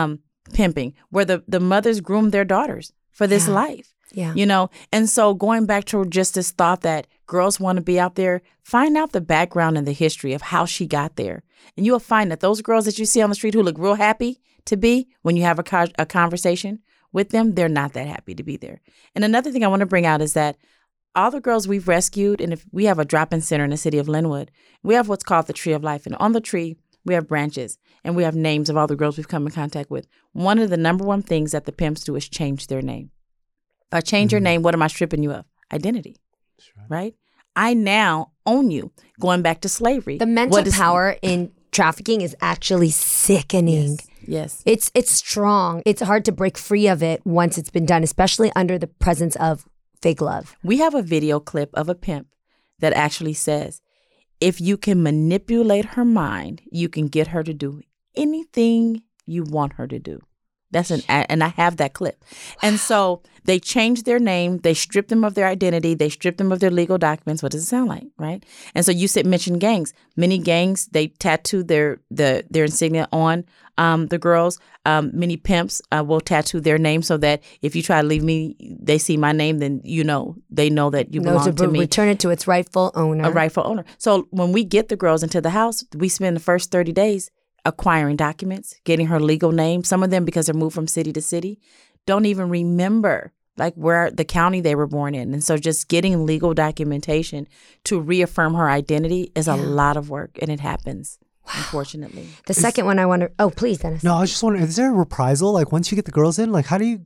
pimping where the mothers groom their daughters for this life. Yeah. You know, and so going back to just this thought that girls want to be out there, find out the background and the history of how she got there. And you'll find that those girls that you see on the street who look real happy to be, when you have a conversation with them, they're not that happy to be there. And another thing I want to bring out is that all the girls we've rescued, and if we have a drop-in center in the city of Linwood, we have what's called the Tree of Life. And on the tree, we have branches and we have names of all the girls we've come in contact with. One of the number one things that the pimps do is change their name. If I change your name, what am I stripping you of? Identity, right? I now own you, going back to slavery. The mental power in trafficking is actually sickening. Yes. It's strong. It's hard to break free of it once it's been done, especially under the presence of fake love. We have a video clip of a pimp that actually says, if you can manipulate her mind, you can get her to do anything you want her to do. And I have that clip. And so they changed their name. They stripped them of their identity. They stripped them of their legal documents. What does it sound like, right? And so you mentioned gangs. Many gangs, they tattoo their insignia on the girls. Many pimps will tattoo their name so that if you try to leave me, they see my name, then they know that you belong to me. Return it to its rightful owner. A rightful owner. So when we get the girls into the house, we spend the first 30 days acquiring documents, getting her legal name. Some of them, because they're moved from city to city, don't even remember like where the county they were born in. And so just getting legal documentation to reaffirm her identity is a lot of work, and it happens, unfortunately. The second one I wonder, please, Dennis. No, I was just wondering, is there a reprisal? Like once you get the girls in, like how do you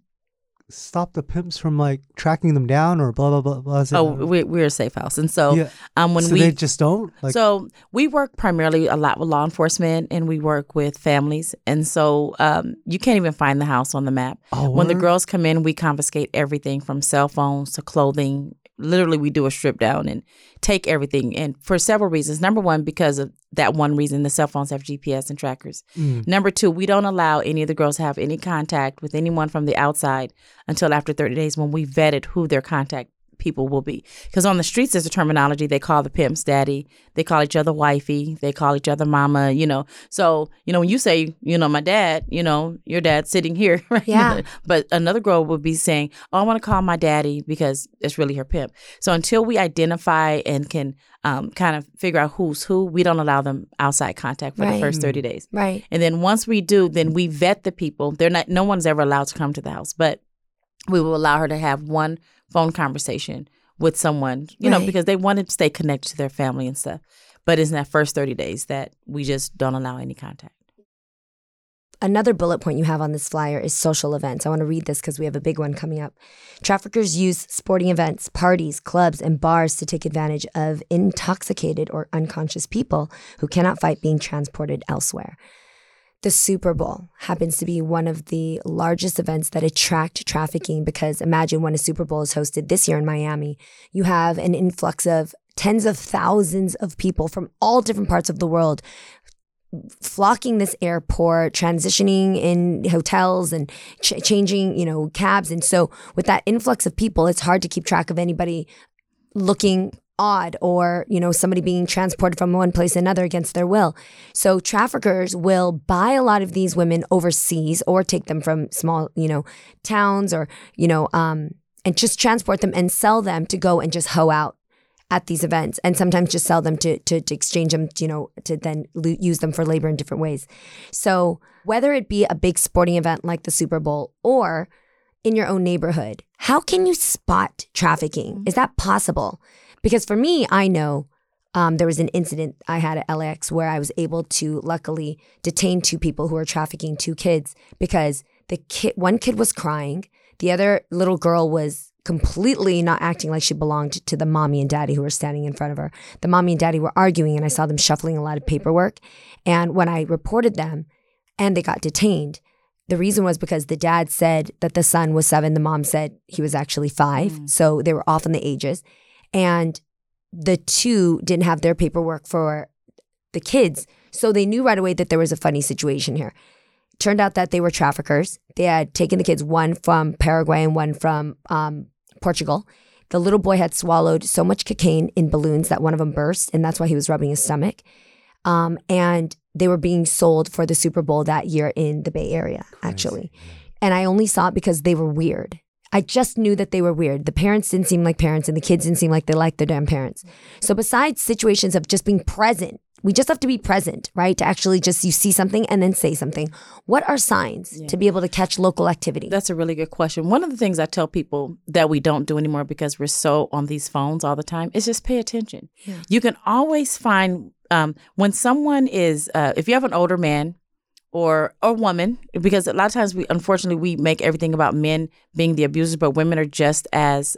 stop the pimps from like tracking them down or blah blah blah blah? We're a safe house, and so they just don't. Like, so we work primarily a lot with law enforcement, and we work with families, and so you can't even find the house on the map. When the girls come in, we confiscate everything from cell phones to clothing, literally we do a strip down and take everything. And for several reasons. Number one, because of that one reason, the cell phones have GPS and trackers. Number two, we don't allow any of the girls to have any contact with anyone from the outside until after 30 days when we vetted who their contact people will be. Because on the streets, there's a terminology. They call the pimps daddy. They call each other wifey. They call each other mama, you know. So, you know, when you say, you know, my dad, you know, your dad's sitting here, right? Yeah. But another girl would be saying, oh, I want to call my daddy because it's really her pimp. So until we identify and can kind of figure out who's who, we don't allow them outside contact for the first 30 days. Right. And then once we do, then we vet the people. No one's ever allowed to come to the house, but we will allow her to have one phone conversation with someone, you know, because they want to stay connected to their family and stuff. But it's in that first 30 days that we just don't allow any contact. Another bullet point you have on this flyer is social events. I want to read this because we have a big one coming up. Traffickers use sporting events, parties, clubs, and bars to take advantage of intoxicated or unconscious people who cannot fight being transported elsewhere. The Super Bowl happens to be one of the largest events that attract trafficking because imagine when a Super Bowl is hosted this year in Miami, you have an influx of tens of thousands of people from all different parts of the world flocking this airport, transitioning in hotels and changing, you know, cabs. And so with that influx of people, it's hard to keep track of anybody looking odd or, you know, somebody being transported from one place to another against their will. So traffickers will buy a lot of these women overseas or take them from small, you know, towns or, you know, and just transport them and sell them to go and just hoe out at these events, and sometimes just sell them to exchange them, you know, to then use them for labor in different ways. So whether it be a big sporting event like the Super Bowl or in your own neighborhood, how can you spot trafficking? Is that possible? Because for me, I know there was an incident I had at LAX where I was able to luckily detain 2 people who were trafficking 2 kids because one kid was crying. The other little girl was completely not acting like she belonged to the mommy and daddy who were standing in front of her. The mommy and daddy were arguing and I saw them shuffling a lot of paperwork. And when I reported them and they got detained, the reason was because the dad said that the son was 7. The mom said he was actually 5. So they were off in the ages. And the 2 didn't have their paperwork for the kids. So they knew right away that there was a funny situation here. Turned out that they were traffickers. They had taken the kids, one from Paraguay and one from Portugal. The little boy had swallowed so much cocaine in balloons that one of them burst, and that's why he was rubbing his stomach. And they were being sold for the Super Bowl that year in the Bay Area, actually. And I only saw it because they were weird. I just knew that they were weird. The parents didn't seem like parents and the kids didn't seem like they liked their damn parents. So besides situations of just being present, we just have to be present, right? To actually just, you see something and then say something. What are signs to be able to catch local activity? That's a really good question. One of the things I tell people that we don't do anymore because we're so on these phones all the time is just pay attention. Yeah. You can always find when someone is, if you have an older man or a woman, because a lot of times unfortunately, we make everything about men being the abusers, but women are just as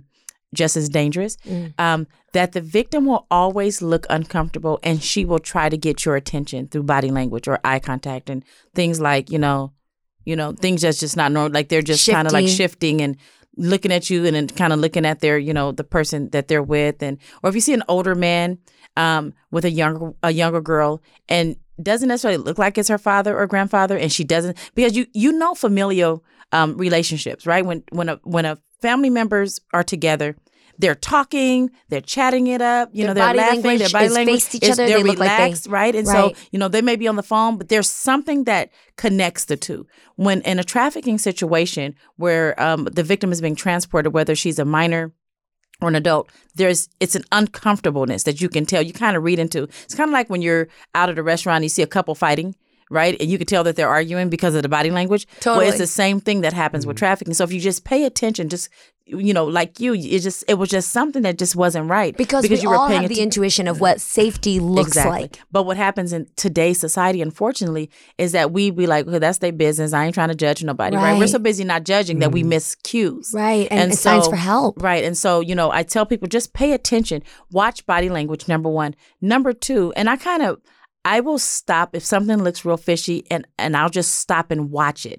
dangerous, that the victim will always look uncomfortable and she will try to get your attention through body language or eye contact and things like, you know, things that's just not normal. Like they're just kind of like shifting and looking at you and then kind of looking at their, you know, the person that they're with. And, or if you see an older man with a younger girl and doesn't necessarily look like it's her father or grandfather, and she doesn't, because you know familial relationships, right? When a family members are together, they're talking, they're chatting it up, you know, they're laughing, their body language each other, they're they look relaxed, like right? And so, you know, they may be on the phone, but there's something that connects the two. When in a trafficking situation where the victim is being transported, whether she's a minor or an adult, it's an uncomfortableness that you can tell. You kind of read into. It's kind of like when you're out at a restaurant and you see a couple fighting, right? And you can tell that they're arguing because of the body language. Totally. Well, it's the same thing that happens with trafficking. So if you just pay attention, just, you know, like it was just something that just wasn't right. Because we all have the intuition of what safety looks like. But what happens in today's society, unfortunately, is that we be like, okay, that's their business. I ain't trying to judge nobody, right? We're so busy not judging that we miss cues. Right, and signs for help. Right, and so, you know, I tell people just pay attention. Watch body language, number 1. Number 2, and I will stop if something looks real fishy and I'll just stop and watch it.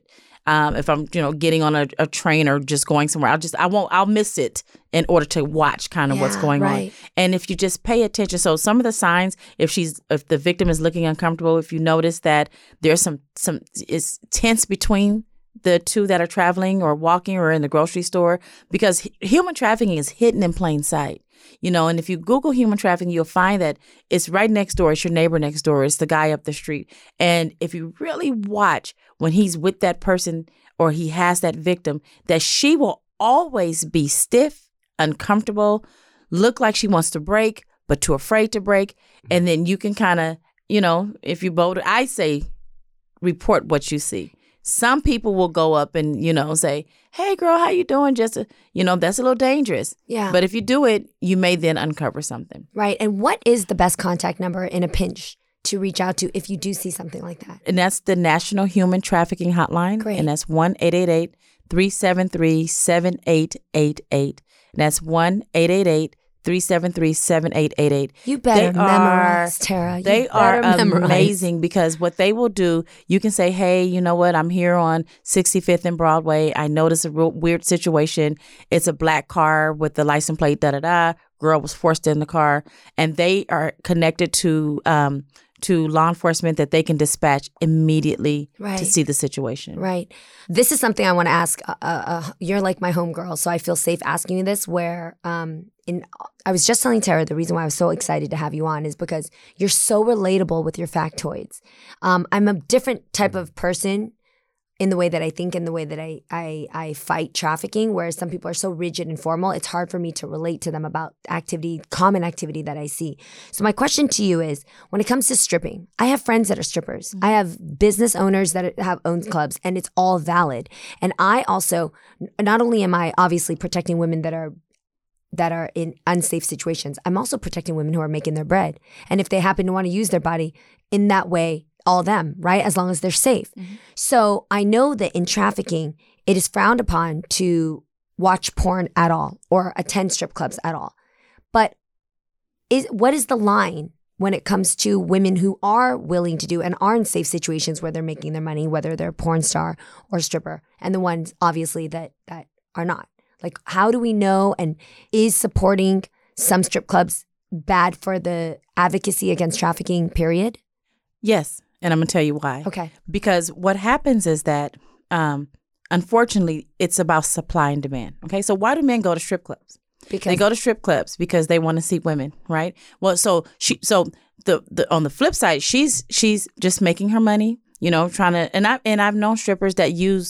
If I'm, getting on a train or just going somewhere, I'll miss it in order to watch kind of what's going on. And if you just pay attention, so some of the signs, if the victim is looking uncomfortable, if you notice that there's some is tense between the two that are traveling or walking or in the grocery store, because human trafficking is hidden in plain sight. And if you Google human trafficking, you'll find that it's right next door. It's your neighbor next door. It's the guy up the street. And if you really watch when he's with that person or he has that victim, that she will always be stiff, uncomfortable, look like she wants to break, but too afraid to break. And then you can kind of, if you bold, I say, report what you see. Some people will go up and, say, hey, girl, how you doing? Just, that's a little dangerous. Yeah. But if you do it, you may then uncover something. Right. And what is the best contact number in a pinch to reach out to if you do see something like that? And that's the National Human Trafficking Hotline. Great. And that's 1-888-373-7888. And that's 1-888-373-7888. You better memorize, Tara. They are amazing because what they will do, you can say, hey, you know what? I'm here on 65th and Broadway. I noticed a real weird situation. It's a black car with the license plate, da-da-da. Girl was forced in the car. And they are connected to law enforcement that they can dispatch immediately to see the situation. Right. This is something I want to ask. You're like my homegirl, so I feel safe asking you this, where I was just telling Tara the reason why I was so excited to have you on is because you're so relatable with your factoids. I'm a different type of person in the way that I think and the way that I fight trafficking, whereas some people are so rigid and formal, it's hard for me to relate to them about common activity that I see. So my question to you is, when it comes to stripping, I have friends that are strippers. I have business owners that have owned clubs, and it's all valid. And I also, not only am I obviously protecting women that are in unsafe situations, I'm also protecting women who are making their bread. And if they happen to want to use their body in that way, all them, right? As long as they're safe. Mm-hmm. So I know that in trafficking, it is frowned upon to watch porn at all or attend strip clubs at all. But what is the line when it comes to women who are willing to do and are in safe situations where they're making their money, whether they're a porn star or stripper, and the ones obviously that are not? Like, how do we know, and is supporting some strip clubs bad for the advocacy against trafficking, period? Yes. And I'm going to tell you why. Okay. Because what happens is that, unfortunately, it's about supply and demand. Okay. So why do men go to strip clubs? Because they go to strip clubs because they want to see women, right? Well, so the on the flip side, she's just making her money, trying to, and I've known strippers that use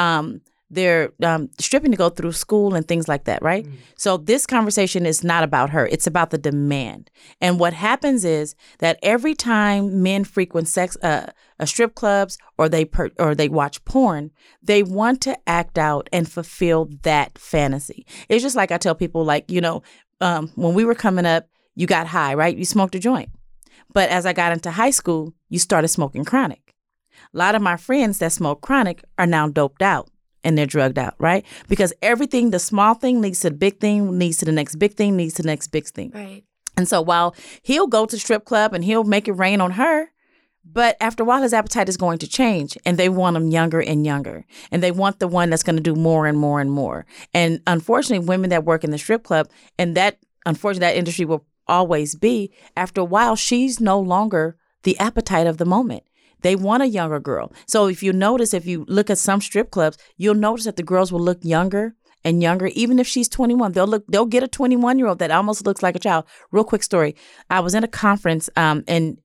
their stripping to go through school and things like that, right? Mm. So this conversation is not about her. It's about the demand. And what happens is that every time men frequent strip clubs or they watch porn, they want to act out and fulfill that fantasy. It's just like I tell people, like, when we were coming up, you got high, right? You smoked a joint. But as I got into high school, you started smoking chronic. A lot of my friends that smoke chronic are now doped out. And they're drugged out, right? Because everything, the small thing leads to the big thing, leads to the next big thing, leads to the next big thing. Right. And so while he'll go to strip club and he'll make it rain on her, but after a while his appetite is going to change, and they want him younger and younger. And they want the one that's going to do more and more and more. And unfortunately, women that work in the strip club, and that industry will always be, after a while, she's no longer the appetite of the moment. They want a younger girl. So if you look at some strip clubs, you'll notice that the girls will look younger and younger. Even if she's 21, they'll get a 21-year-old that almost looks like a child. Real quick story. I was in a conference in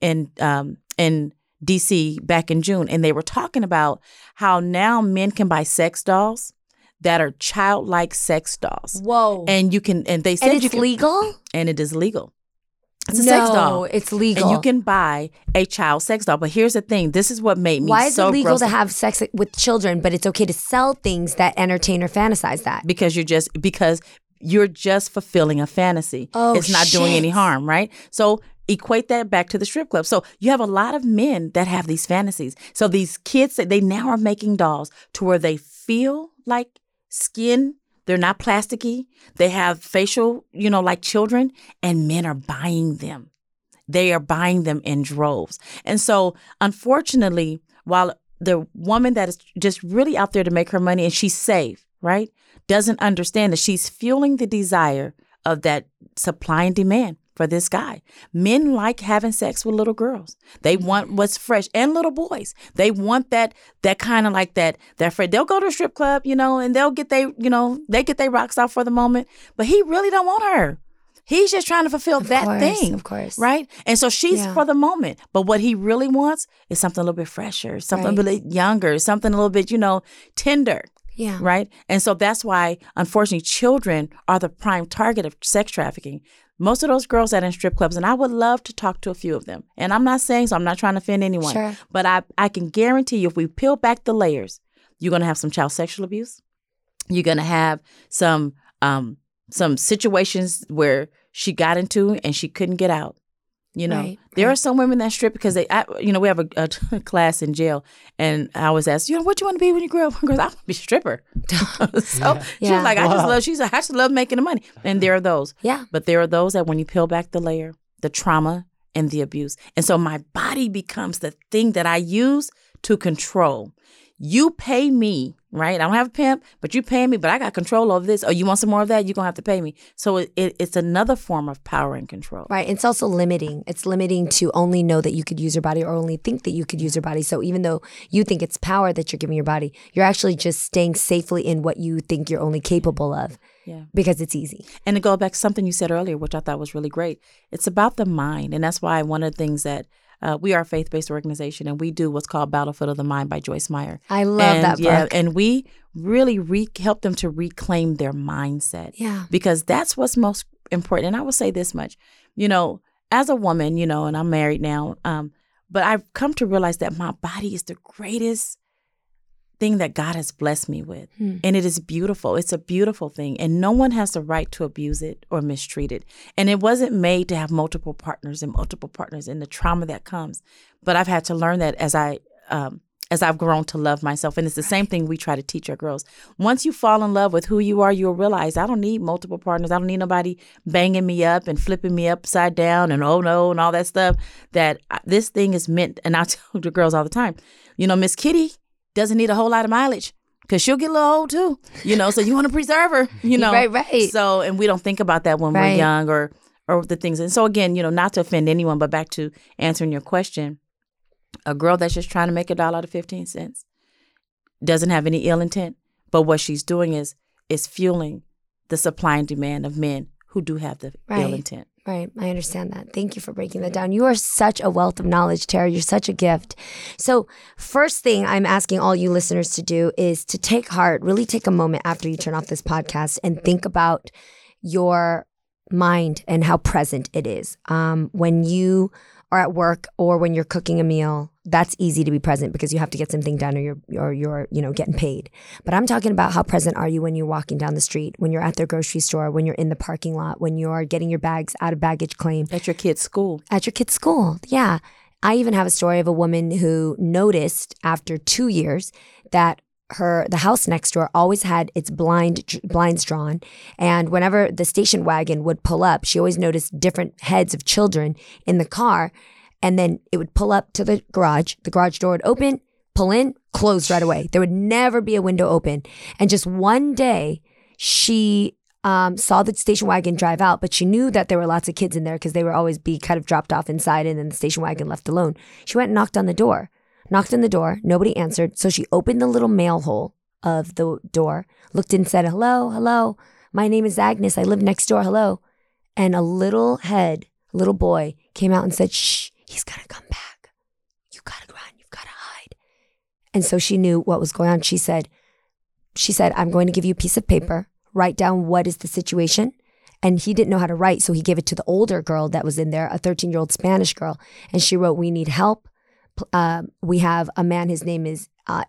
DC back in June, and they were talking about how now men can buy sex dolls that are childlike sex dolls. Whoa. And they said it's legal? And it is legal. It's a sex doll. No, it's legal. And you can buy a child sex doll. But here's the thing. This is what made me so Why is it legal gross. to have sex with children, but it's okay to sell things that entertain or fantasize that? Because you're just fulfilling a fantasy. Oh, it's not doing any harm, right? So equate that back to the strip club. So you have a lot of men that have these fantasies. So these kids, they now are making dolls to where they feel like skin. They're not plasticky. They have facial, like children, and men are buying them. They are buying them in droves. And so, unfortunately, while the woman that is just really out there to make her money and she's safe, right, doesn't understand that she's fueling the desire of that supply and demand for this guy. Men like having sex with little girls. They want what's fresh, and little boys. They want that kind of like that friend. They'll go to a strip club, and they'll get they get their rocks off for the moment, but he really don't want her. He's just trying to fulfill that thing. Of course. Right? And so she's for the moment. But what he really wants is something a little bit fresher, something a little bit younger, something a little bit, tender. Yeah. Right? And so that's why, unfortunately, children are the prime target of sex trafficking. Most of those girls that are in strip clubs, and I would love to talk to a few of them. And I'm not saying, so I'm not trying to offend anyone. Sure. But I can guarantee you, if we peel back the layers, you're going to have some child sexual abuse. You're going to have some situations where she got into and she couldn't get out. There are some women that strip because we have a class in jail, and I was asked, what you want to be when you grow up? I want to be a stripper. So she was like, I just love making the money. And there are those. Yeah. But there are those that when you peel back the layer, the trauma and the abuse. And so my body becomes the thing that I use to control. You pay me, right? I don't have a pimp, but you pay me, but I got control over this. Oh, you want some more of that? You're going to have to pay me. So it's another form of power and control. Right. It's also limiting. It's limiting to only know that you could use your body or only think that you could use your body. So even though you think it's power that you're giving your body, you're actually just staying safely in what you think you're only capable of. Yeah. Because it's easy. And to go back to something you said earlier, which I thought was really great, it's about the mind. And that's why one of the things that we are a faith-based organization, and we do what's called Battlefield of the Mind by Joyce Meyer. I love that book. Yeah, and we really help them to reclaim their mindset. Yeah. Because that's what's most important. And I will say this much, as a woman, and I'm married now, but I've come to realize that my body is the greatest thing that God has blessed me with. And it is beautiful. It's a beautiful thing. And no one has the right to abuse it or mistreat it. And it wasn't made to have multiple partners and the trauma that comes. But I've had to learn that as I've grown to love myself. And it's the same thing we try to teach our girls. Once you fall in love with who you are, you'll realize I don't need multiple partners. I don't need nobody banging me up and flipping me upside down and oh no and all that stuff. That this thing is meant, and I tell the girls all the time, Miss Kitty doesn't need a whole lot of mileage because she'll get a little old too, so you want to preserve her, Right. So, and we don't think about that when we're young or the things. And so again, not to offend anyone, but back to answering your question, a girl that's just trying to make $1 out of 15 cents doesn't have any ill intent, but what she's doing is fueling the supply and demand of men who do have the ill intent. Right. I understand that. Thank you for breaking that down. You are such a wealth of knowledge, Tara. You're such a gift. So first thing I'm asking all you listeners to do is to take heart, really take a moment after you turn off this podcast and think about your mind and how present it is. When you are at work or when you're cooking a meal, that's easy to be present because you have to get something done or you're getting paid. But I'm talking about how present are you when you're walking down the street, when you're at the grocery store, when you're in the parking lot, when you're getting your bags out of baggage claim. At your kid's school. At your kid's school, yeah. I even have a story of a woman who noticed after 2 years that the house next door always had its blinds drawn, and whenever the station wagon would pull up, she always noticed different heads of children in the car, and then it would pull up to the garage door would open, pull in, close right away. There would never be a window open. And just one day she saw the station wagon drive out, but she knew that there were lots of kids in there because they would always be kind of dropped off inside and then the station wagon left alone. She went and knocked on the door. Nobody answered. So she opened the little mail hole of the door, looked in, said, hello, my name is Agnes. I live next door. Hello. And a little boy came out and said, shh, he's going to come back. You got to run. You've got to hide. And so she knew what was going on. She said, I'm going to give you a piece of paper. Write down what is the situation. And he didn't know how to write. So he gave it to the older girl that was in there, a 13-year-old Spanish girl. And she wrote, we need help. We have a man, his name is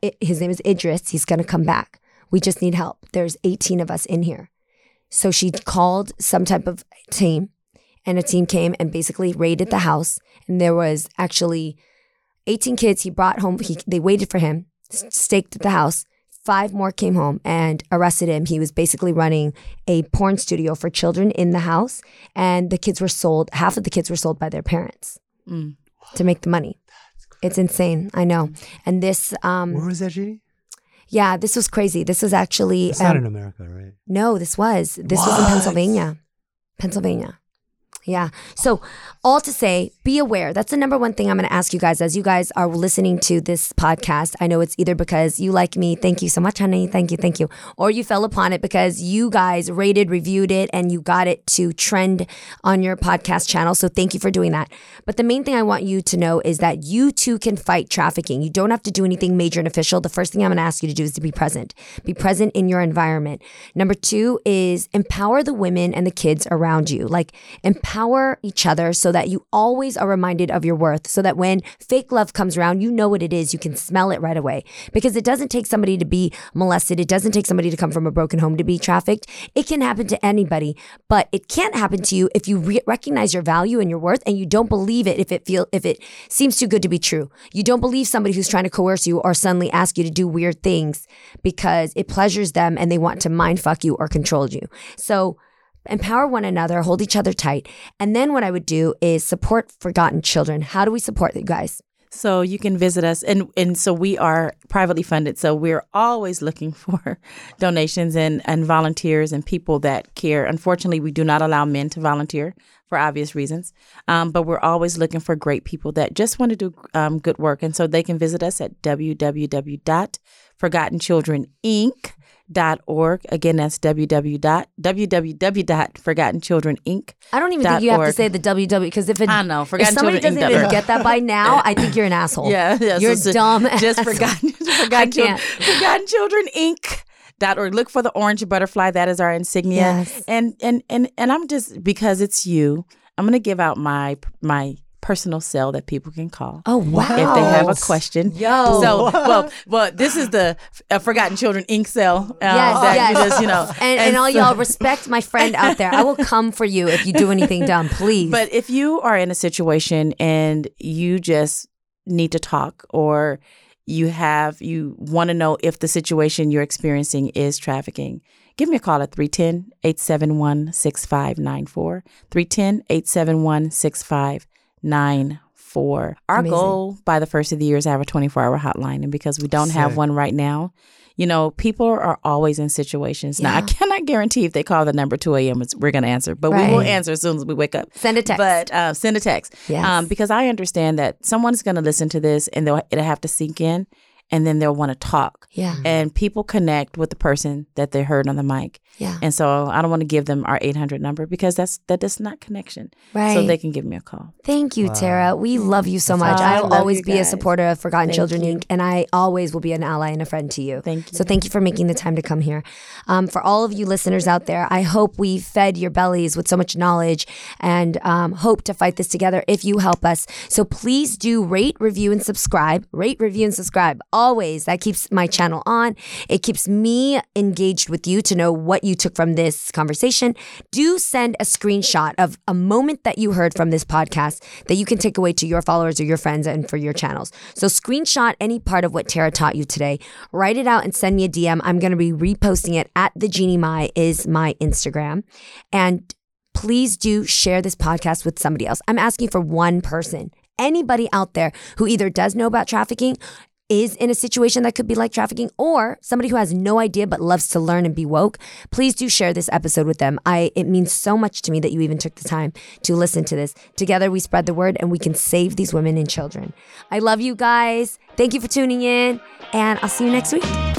Idris. He's going to come back. We just need help. There's 18 of us in here. So she called some type of team, and a team came and basically raided the house. And there was actually 18 kids he brought home. They waited for him, staked the house. 5 more came home and arrested him. He was basically running a porn studio for children in the house. And the kids were sold. Half of the kids were sold by their parents to make the money. It's insane. I know. And this, Where was that, Jeannie? yeah, this was crazy. This was actually. It's not in America, right? No, this was in Pennsylvania. Pennsylvania. Yeah. So all to say, be aware. That's the number one thing I'm going to ask you guys as you guys are listening to this podcast. I know it's either because you like me. Thank you so much, honey. Thank you. Thank you. Or you fell upon it because you guys rated, reviewed it, and you got it to trend on your podcast channel. So thank you for doing that. But the main thing I want you to know is that you too can fight trafficking. You don't have to do anything major and official. The first thing I'm going to ask you to do is to be present. Be present in your environment. Number two is empower the women and the kids around you. Like empower each other so that you always are reminded of your worth, so that when fake love comes around, you know what it is. You can smell it right away, because it doesn't take somebody to be molested. It doesn't take somebody to come from a broken home to be trafficked. It can happen to anybody, but it can't happen to you if you recognize your value and your worth, and you don't believe it if it seems too good to be true. You don't believe somebody who's trying to coerce you or suddenly ask you to do weird things because it pleasures them and they want to mind fuck you or control you. So empower one another, hold each other tight. And then what I would do is support forgotten children. How do we support you guys? So you can visit us, and so we are privately funded. So we're always looking for donations and volunteers and people that care. Unfortunately, we do not allow men to volunteer for obvious reasons, but we're always looking for great people that just want to do good work. And so they can visit us at www.forgottenchildreninc.org. Again, that's www.forgottenchildreninc.org. I don't even think you have to say the www, because if somebody doesn't even get that by now, I think you're an asshole. Yeah, you're so dumb. Just Forgotten Children Inc.org. Look for the orange butterfly. That is our insignia. Yes. And I'm just, because it's you, I'm going to give out my personal cell that people can call. Oh, wow. If they have a question. Yo. So, well, this is the Forgotten Children Inc. cell. Yes. You just, and all y'all respect my friend out there. I will come for you if you do anything dumb, please. But if you are in a situation and you just need to talk, or you want to know if the situation you're experiencing is trafficking, give me a call at 310-871-6594. 310-871-6594. Our Amazing. goal by the first of the year is to have a 24-hour hotline. And because we don't have one right now, people are always in situations. Now, I cannot guarantee if they call the number 2 a.m. we're going to answer, but we will answer as soon as we wake up. Send a text. But send a text. Yes. Because I understand that someone's going to listen to this and it'll have to sink in, and then they'll want to talk. Yeah. And people connect with the person that they heard on the mic. Yeah. And so I don't want to give them our 800 number, because that is not connection. Right. So they can give me a call. Thank you, Tara. We love you so much. I I'll love always you be a guys. supporter of Forgotten Thank Children you. Inc., and I always will be an ally and a friend to you. Thank you. So thank you for making the time to come here. For all of you listeners out there, I hope we fed your bellies with so much knowledge, and hope to fight this together if you help us. So please do rate, review, and subscribe. Rate, review, and subscribe. Always. That keeps my channel on. It keeps me engaged with you to know what you took from this conversation. Do send a screenshot of a moment that you heard from this podcast that you can take away to your followers or your friends and for your channels. So screenshot any part of what Tara taught you today. Write it out and send me a DM. I'm going to be reposting it at the Jeannie Mai is my Instagram. And please do share this podcast with somebody else. I'm asking for one person. Anybody out there who either does know about trafficking, is in a situation that could be like trafficking, or somebody who has no idea but loves to learn and be woke, please do share this episode with them. It means so much to me that you even took the time to listen to this. Together we spread the word and we can save these women and children. I love you guys. Thank you for tuning in, and I'll see you next week.